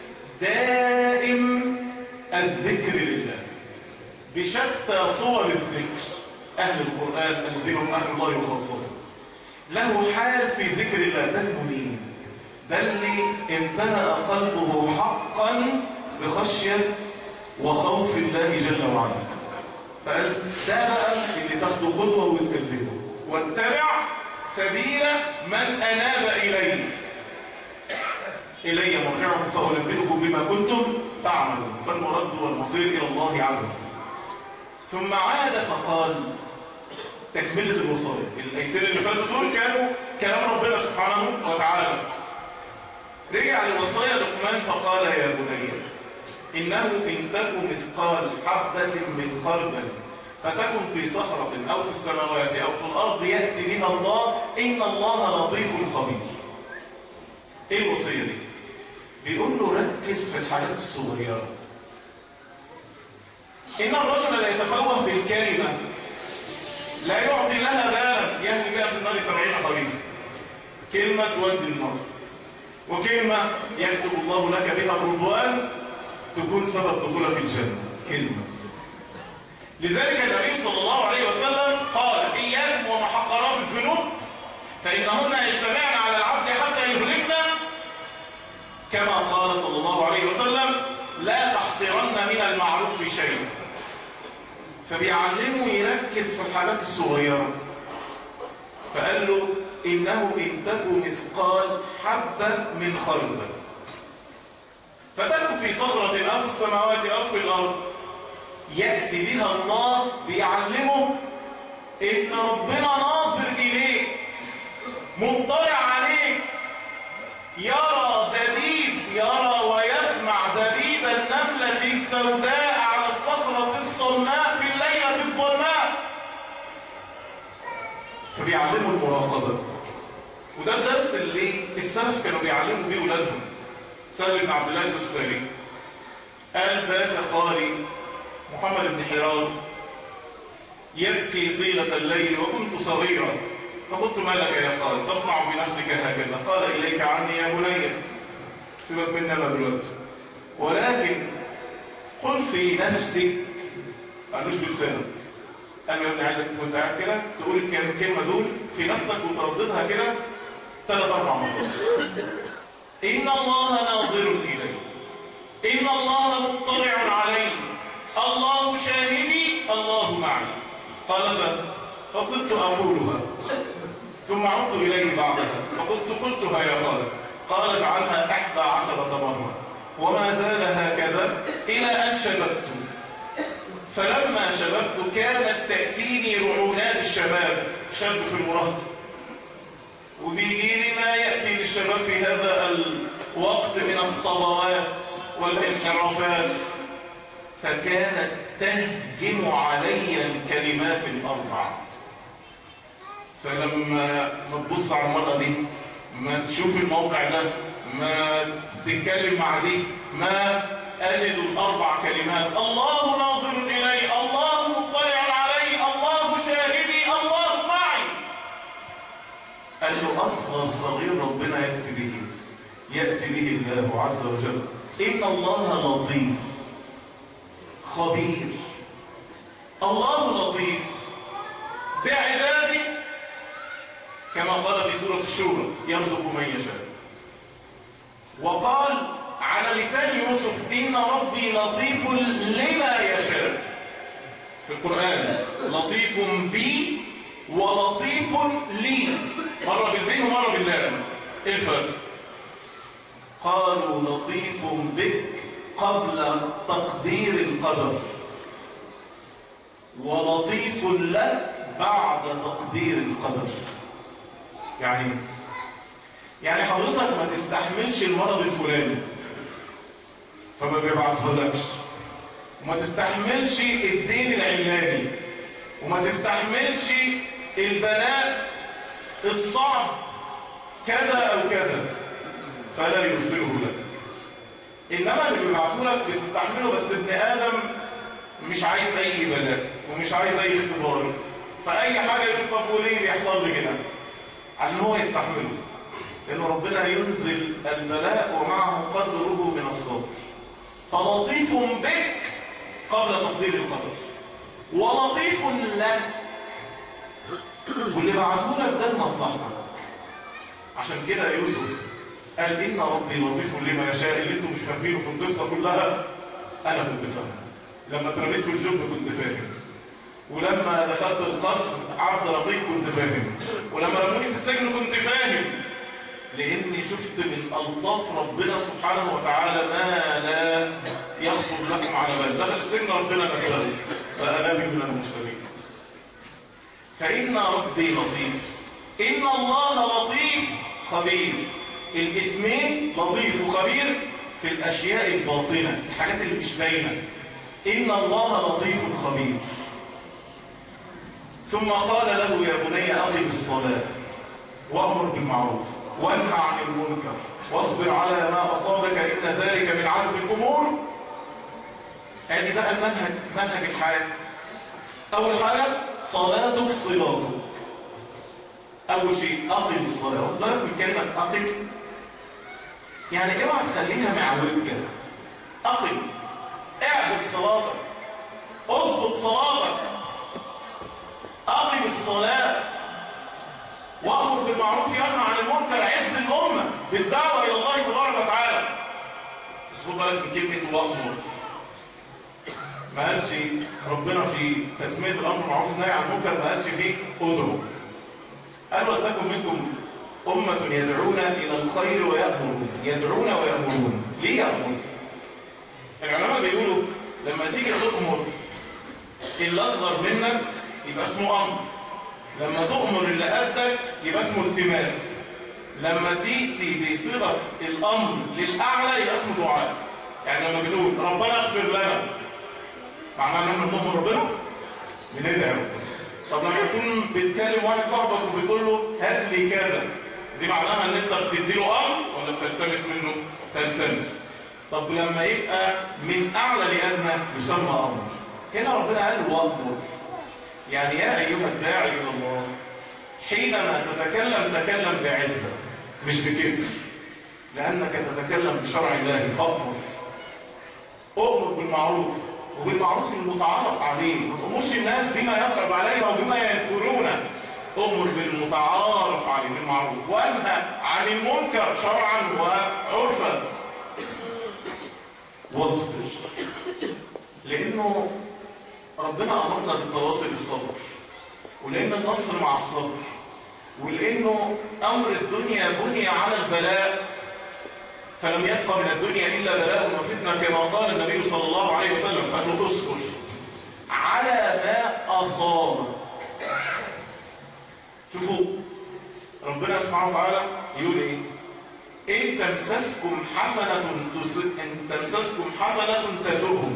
دائم الذكر لله بشتى صور الذكر. أهل القرآن الذين هم أهل الله وخاصته له حال في ذكر الله. ده المنيب، ده اللي امتلأ قلبه حقا بخشية وخوف الله جل وعلا. فقال ده بقى اللي تاخده قدوة وتكذبه. واتبع سبيل من أناب إلي مرجعكم فأنبئكم بما كنتم تعملون. فالمرد والمصير إلى الله عز وجل. ثم عاد فقال تكملة الوصايا. الآيتين اللي فاتوا دول كانوا كلام ربنا سبحانه وتعالى. رجع لوصايا لقمان فقال يا بني إنه إن تك مثقال حبة من خردل فتكن في صخرة أو في السماوات أو في الأرض يأتي بها الله إن الله لطيف خبير. إيه الوصية دي؟ بيقول له ركز في الحاجات الصغيرة. إن الرجل لا يتفوه بالكلمة لا يعطي لها بالا يهدي بها في النار 70 خريفا. كلمة تودي النار، وكلمة يكتب الله لك بها الرضوان تكون سبب دخولك الجنة. كلمة. لذلك النبي صلى الله عليه وسلم قال إياكم ومحقرات الذنوب فإنهن يجتمعن على العبد حتى يهلكنا، كما قال صلى الله عليه وسلم لا تحقرن من المعروف شيئا. فبيعلمه يركز في الحاجات الصغيرة. فقال له إنه إن تك مثقال حبة من خردل فتكن في صخرة أو في السماوات أو في الأرض يأتي بها الله. بيعلمه إن ربنا ناظر إليك مطلع عليك، يرى ويسمع دبيب النملة السوداء على الصخرة الصماء في الليلة الظلماء. فبيعلموا المراقبة. وده الدرس اللي السلف كانوا بيعلموا بيه أولادهم. سهل بن عبد الله الدستوائي قال بات خالي محمد بن حرام يبكي طيلة الليل وكنت صغيرا فقلت ما لك يا خالد تصنع بنفسك هكذا؟ قال إليك عني يا بني، سيبك منا ما دلوقتي، ولكن قل في نفسك. قالوش بلسانك، قال له يا ابني عايزك وانت قاعد كده تقول الكلمة دول في نفسك وترددها كده 3-4 مرات. إن الله ناظر إلي، إن الله مطلع علي، الله شاهدي، الله معي. قال فصرت أقولها ثم عدت إليه بعدها قلتها يا خالد. قال اجعلها 11 مرة وما زال هكذا إلى أن شببت. فلما شببت كانت تأتيني رعونات الشباب، شاب في المراهقة، وبيجي لي ما يأتي للشباب في هذا الوقت من الصبوات والانحرافات. فكانت تهجم علي الكلمات ال4. فلما تبص على المرأة دي، ما تشوف الموقع ده، ما تتكلم مع دي، ما أجد ال4 كلمات: الله ناظر إلي، الله مطلع علي، الله شاهدي، الله معي. قال له أصغر صغير ربنا يأتي به الله عز وجل. إن الله لطيف خبير. الله لطيف بعباده كما قال في سورة الشورى: يرزق من يشاء. وقال على لسان يوسف: إن ربي لطيف لما يشاء. في القرآن لطيف بي ولطيف لي، مرة بالبين ومرة باللام. ايه الفرق؟ قالوا لطيف بك قبل تقدير القدر، ولطيف له بعد تقدير القدر. يعني حضرتك ما تستحملش المرض الفلاني فما بيبعثهولكش، وما تستحملش الدين العلاني، وما تستحملش البلاء الصعب كذا او كذا فلا يرسله لك. انما اللي بيبعثهولك بتستحمله، بس ابن ادم مش عايز اي بلاء ومش عايز اي اختبار، فاي حاجه يقول طب وليه بيحصل لي كده؟ على ان هو يستحمله، لان ربنا ينزل البلاء ومعه قدره من الصبر. فلطيف بك قبل تقدير القدر، ولطيف لك، واللي بعثهولك ده لمصلحتك. عشان كده يوسف قال ان ربي لطيف لما يشاء. اللي انتم مش فاهمينه في القصه كلها انا كنت فاهم. لما اترميت في الجب كنت فاهم، ولما دخلت القصر عبد رقيق كنت فاهم، ولما رموني في السجن كنت فاهم، لاني شفت من الطاف ربنا سبحانه وتعالى ما لا يخطر لكم على بال. دخل السجن ربنا نزله فانا من المرسلين. فان ربي لطيف، ان الله لطيف خبير. الاسمين لطيف وخبير في الاشياء الباطنه، الحاجات اللي مش باينه. ان الله لطيف خبير. ثم قال له يا بني اقم الصلاه وامر بالمعروف وانهى عن المنكر واصبر على ما اصابك ان ذلك من عزم الامور. ادي بقى منهج الحياه. اول حاجه صلاتك صلاتك. اول شيء اقم الصلاه. وضرب من كلمه اقم يعني اوعى تخليها معوج كده. اقم، اعبد صلاتك، اضبط صلاتك، اقم الصلاه وامر بالمعروف وانهى عن المنكر. عز الامه بالدعوه الى الله تبارك وتعالى. بس خد بالك من كلمه وامر. ما قالش ربنا في تسميه الامر بالمعروف والنهي عن المنكر، ما قالش فيه ادعوا. قال ولتكن منكم امه يدعون الى الخير ويامرون. يدعون ويامرون. ليه يامرون؟ العلماء بيقولوا لما تيجي تؤمر اللي اصغر منك يبقى اسمه امر، لما تؤمر اللي قدك يبقى اسمه التماس، لما تيجي بصيغه الامر للاعلى يبقى اسمه دعاء. يعني لما بنقول ربنا اغفر لنا معناه ان احنا بنؤمر ربنا بندعي ربنا. طب لما يكون بيتكلم واحد صاحبك وبتقول له هات لي كذا، دي معناها ان انت بتدي له امر ولا بتلتمس منه؟ تلتمس. طب لما يبقى من اعلى لادنى يسمى امر. هنا ربنا قال وامر، يعني يا ايها الداعي الى الله حينما تكلم بعزه مش بكبر، لانك تتكلم بشرع الله. فامر، امر بالمعروف، وبالمعروف المتعارف عليه. ما تأمرش الناس بما يصعب عليها وبما ينكرون. امر بالمتعارف عليه بالمعروف، وانهى عن المنكر شرعا وعرفا. واصبر، لانه ربنا امرنا بالتواصي بالصبر، ولان النصر مع الصبر، ولانه امر الدنيا بني على البلاء، فلم يبقى من الدنيا الا بلاء وفتنه كما قال النبي صلى الله عليه وسلم. فانه اصبر على ما اصاب. شوفوا ربنا سبحانه وتعالى يقول ايه؟ ان تمسسكم حسنه تسؤهم،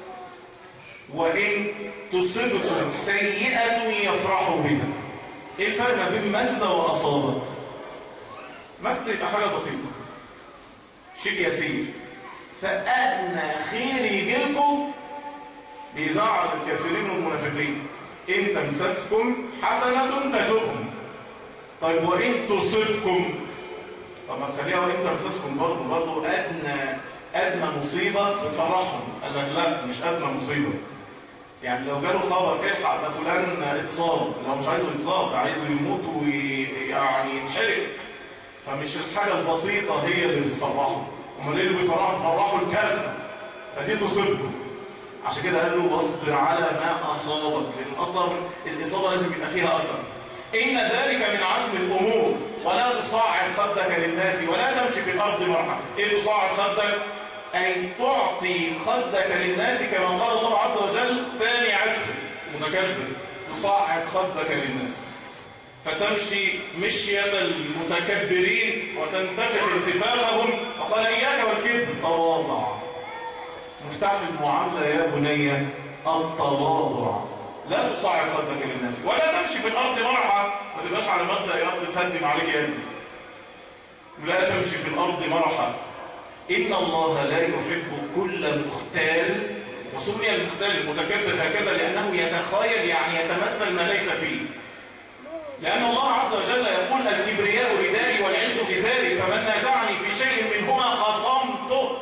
وإن تصبكم سيئة يفرحوا بها. إيه الفرق ما بين مس وأصابة؟ مس يبقى حاجة بسيطة، شيء يسير، فأدنى خير يجيلكم بيزعل الكافرين والمنافقين. إن تمسسكم حسنة تسؤهم. طيب وإن تصبكم، طب ما تخليها وإن تمسسكم برضه أدنى مصيبة بتفرحهم. قال لك لا، مش أدنى مصيبة. يعني لو جاله خبر الحق ده فلان اتصاب، لو مش عايزه يتصاب، عايزه يموت ويعني يتحرق، فمش الحاجة البسيطة هي اللي بتفرحه. امال ايه اللي بيفرحوا؟ الكارثة. فدي تصيبكم. عشان كده قال له واصبر على ما اصابك، لان اصلا الاصابة لازم يبقى فيها اثر. ان ذلك من عزم الامور. ولا تصاعد خدك للناس ولا تمشي في الارض مرحا. ايه تصاعد خدك؟ أي تعطي خدك للناس كما قال الله عز وجل ثاني عجل متكبر، تصعد خدك للناس فتمشي مشية المتكبرين وتنتفخ انتفاخهم. وقال إياك والكبر، تواضع. مفتاح المعاملة يا بني التواضع، لا تصعد خدك للناس ولا تمشي في الأرض مرحا، ما تبقاش على مبدأ الأرض تهدم عليك يدي، لا تمشي في الأرض مرحا. إن الله لا يحب كل مختال، وسمي المختال المتكبر هكذا لأنه يتخايل، يعني يتمثل ما ليس فيه، لأن الله عز وجل يقول الكبرياء ردائي والعز بذاري، فمن نازعني في شيء منهما خصمته.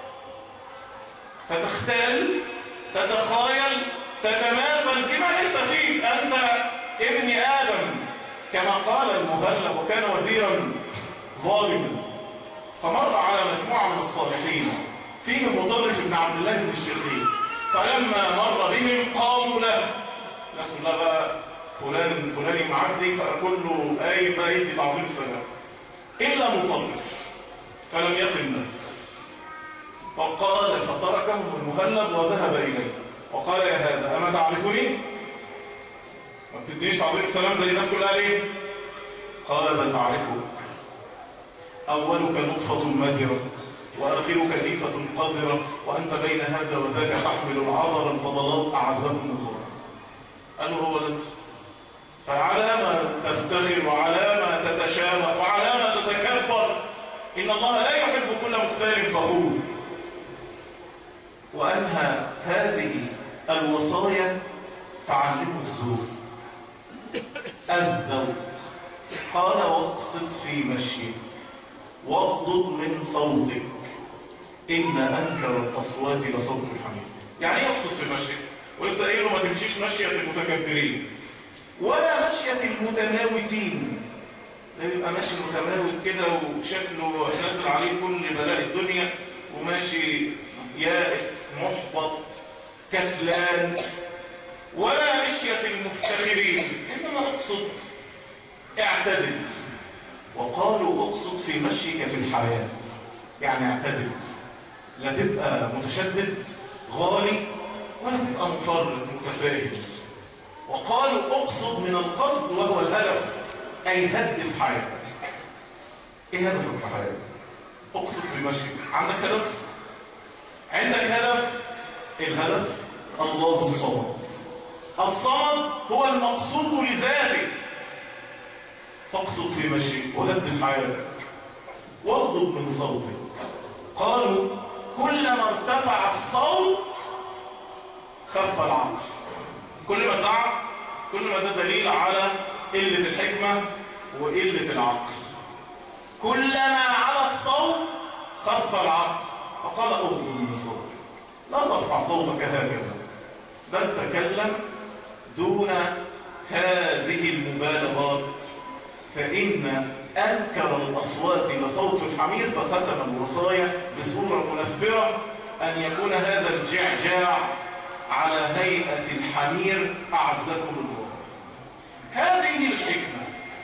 فتختال، تتخايل، تتماثل بما ليس فيه. أنت ابن آدم كما قال المهلب، وكان وزيرا ظالما، فمر على مجموعة من الصالحين فيهم مطرف بن عبد الله بن الشخير، فلما مر بهم قاموا له، ناس كلها بقى فلان معدي فأقول له أي بيت تعظيم السلام، إلا مطرف فلم يقم له، فقال فتركه المهلب وذهب إليه وقال يا هذا أما تعرفني؟ ما بتدنيش تعظيم السلام زي الناس كلها ليه؟ قال بل تعرفك، أولك نطفة مذرة وآخرك كيفة قذرة وأنت بين هذا وذاك تحمل العذر الفضلات أعزهم الله. قال له هو أنت، فعلى ما تفتخر وعلى ما تتشامخ وعلى ما تتكبر، إن الله لا يحب كل مختال فخور. وأنهى هذه الوصايا فعلموا الذوق، الذوق. قال واقصد في مشيك واغضض من صوتك إن أنكر الأصوات لصوت الحمير. يعني ايه اقصد في مشيك؟ ولسه قايله ما تمشيش مشية المتكبرين ولا مشية المتناوتين. ده يبقى ماشي متناوت كده وشكله نازل عليه كل بلاء الدنيا وماشي يائس محبط كسلان. ولا مشية المفتخرين، إنما اقصد اعتدل. وقالوا اقصد في مشيك في الحياة، يعني اعتدل، لا تبقى متشدد غالي ولا تبقى مفرط متساهل. وقالوا اقصد من القصد وهو الهدف، اي هدف حياتك. ايه هدفك في حياتك؟ اقصد في مشيك. عندك هدف؟ عندك هدف؟ الهدف الله الصمد. الصمد هو المقصود لذاته، فاقصد في مشيك وهدف حياتك واغضض من صوتك. قالوا كلما ارتفع الصوت خف العقل. كل ما تعب كل ما ده دليل على قلة الحكمة وقلة العقل. كلما على الصوت خف العقل. فقال اغضض من صوتك، لا ترفع صوتك هكذا، بل تكلم دون هذه المبالغات، فإن أنكر الأصوات لصوت الحمير. فختم الوصايا بصورة منفرة أن يكون هذا الجعجاع على هيئة الحمير أعزكم الله. هذه الحكمة،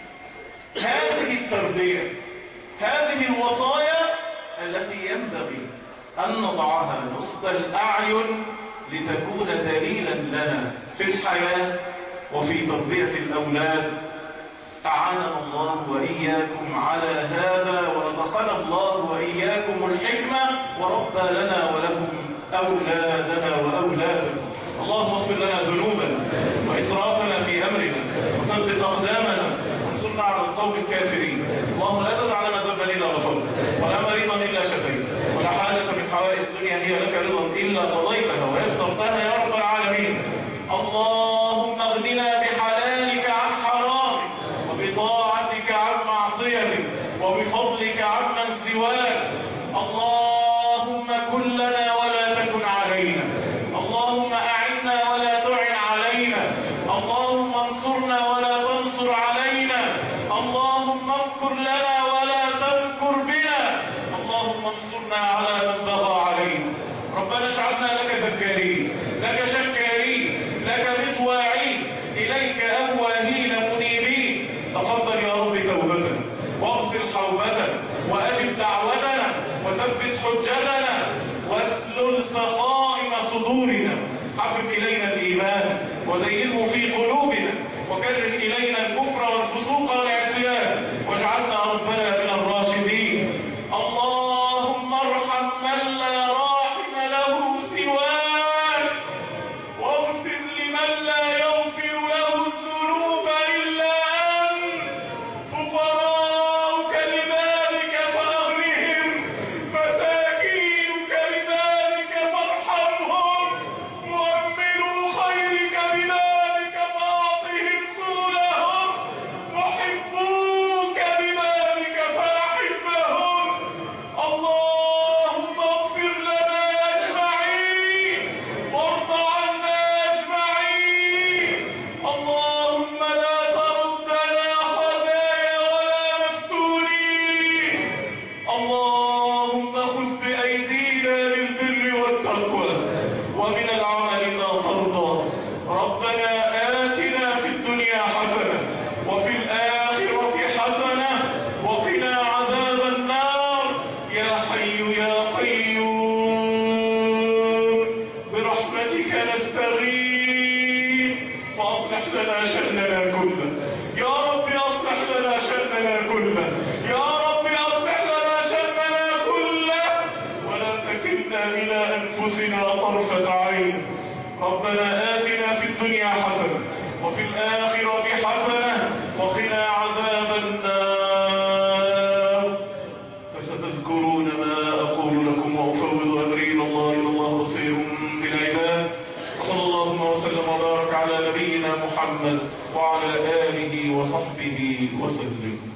هذه التربية، هذه الوصايا التي ينبغي أن نضعها نصب الأعين لتكون دليلا لنا في الحياة وفي تربية الأولاد. أعاننا الله وإياكم على هذا، ورزقنا الله وإياكم الحكمة، وربى لنا ولكم أولادنا وأولادكم. اللهم اغفر لنا ذنوبنا وإسرافنا في أمرنا وثبت أقدامنا وانصرنا على القوم الكافرين. اللهم لا تدع لنا ذنبا إلا غفرته ولا مريضا إلا شفيته ولا حاجة من حوائج الدنيا هي لك رضا إلا قضيتها ويسرتها يا رب العالمين. اللهم اغننا بحلالك عن حرامك وبطاعتك عن معصيتك وبفضلك عمن سواك. اللهم كن لنا ولا تكن علينا، اللهم أعنا ولا تعن علينا، اللهم انصرنا ولا تنصر علينا، اللهم اذكر لنا ولا تذكر بنا، اللهم انصرنا على من بغى علينا. ربنا اجعلنا صدورنا، حبب إلينا الإيمان وزينه في قلوبنا، وكرر إلينا الكفر والفسوق والعصيان، واجعلنا ربنا من الراشدين. اللهم ارحم من لا راحم له سواك، واغفر لمن لا يغفر له الذنوب إلا أنت. فقراؤك لبابك فأغنهم، مساكينك لبابك فارحمهم، مؤمنو خيرك ببابك فأعطهم سؤلهم، محبوك ببابك فأحبهم. اللهم اغفر لنا أجمعين، وارض عنا أجمعين. اللهم لا تردنا خزايا ولا مفتونين. اللهم خذ بأيدينا للبر والتقوى، ومن العمل ما ترضى. ربنا آتنا في الدنيا حسنة، وفي الآخرة حسنة، وقنا عذاب النار. يا حي يا قيوم برحمتك نستغيث، فأصلح لنا شأننا كله. يا رب أصلح لنا شأننا كله، يا رب أصلح لنا شأننا كله، ولا تكلنا إلى أنفسنا طرفة عين. ربنا آتنا في الدنيا حسنة، وفي الآخرة حسنة، وقنا عذاب النار. فستذكرون ما أقول لكم، وأفوض أمري إلى الله، إن الله بصير بالعباد. وصلى الله وسلم وبارك على نبينا محمد وعلى آله وصحبه وسلم.